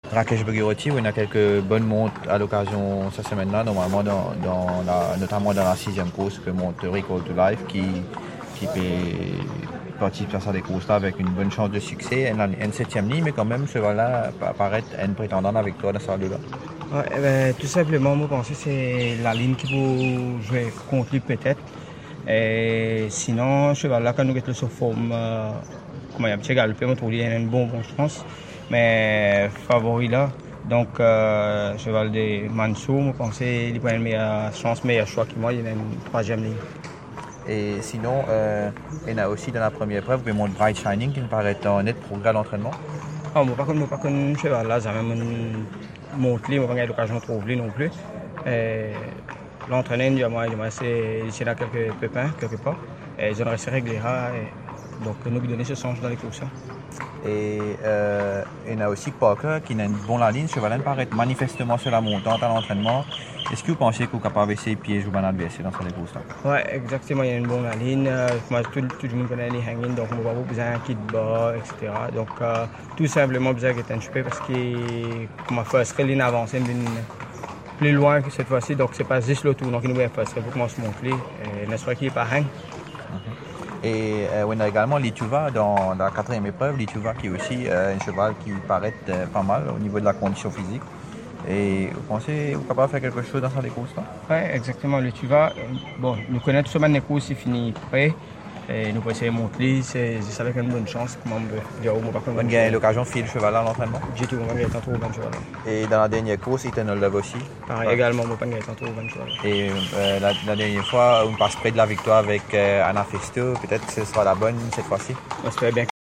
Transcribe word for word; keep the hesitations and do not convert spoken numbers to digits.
Rakesh Bhagirathi, où il y a quelques bonnes montes à l'occasion cette semaine-là, normalement dans, dans la, notamment dans la sixième course que monte Recall to Life, qui, qui peut participer à des courses-là avec une bonne chance de succès. Elle a une septième ligne, mais quand même, ce cheval-là apparaît une prétendante avec toi dans ce là Ouais, ben, tout simplement, moi, je pense que c'est la ligne qui vous jouer contre lui peut-être. Et sinon, cheval-là, quand nous sommes sur forme, euh, comment il y a un petit galopé, on trouve qu'il y a une bonne, bonne chance. Mais favori là, donc euh, cheval de Mansour, je pense qu'il prend une meilleure chance, meilleur choix que moi, il y a une troisième ligne. Et sinon, euh, il y a aussi dans la première épreuve, il montre Bright Shining qui me paraît en net progrès d'entraînement. Ah, moi, par contre, moi, par contre, cheval là, j'ai même montré, moi, pas eu l'occasion de trouver non plus. L'entraîneur, il m'a dit, c'est là quelques pépins, quelque part. Et je reste régulier. Donc, nous donner ce sens dans les courses. Et euh, il y a aussi Parker qui a une bonne ligne. Cheval me paraît manifestement sur la montante à l'entraînement. Est-ce que vous pensez que vous êtes capable d'essayer de piéger ou de baisser dans ces courses-là? Oui, exactement. Il y a une bonne ligne. Moi, tout, tout le monde connaît les hanging, donc on va pas besoin d'un kit bas, et cetera. Donc, euh, tout simplement, besoin d'être un chupé parce que ma first ligne avancée plus loin que cette fois-ci. Donc, c'est pas juste le tour. Donc, il nous a fait pour commencer à monter. N'est-ce pas qu'il n'est pas hang? Et euh, on a également Lituva dans la quatrième épreuve. Lituva qui est aussi euh, un cheval qui paraît euh, pas mal au niveau de la condition physique. Et vous pensez vous capable de faire quelque chose dans ces courses-là? Oui, exactement. Lituva, bon, nous connaissons seulement les courses, c'est fini prêt. Et nous pouvons essayer de monter, c'est avec une bonne chance. Comment on peut dire au moins par contre. On a l'occasion de filer le cheval à l'entraînement? J'ai tout, on a gagné tantôt au bon cheval. Et dans la dernière course, il était dans le love aussi? Pareil, ouais. Également, on a gagné tantôt au bon cheval. Et euh, la, la dernière fois, on passe près de la victoire avec euh, Anna Festo. Peut-être que ce sera la bonne cette fois-ci? J'espère bien.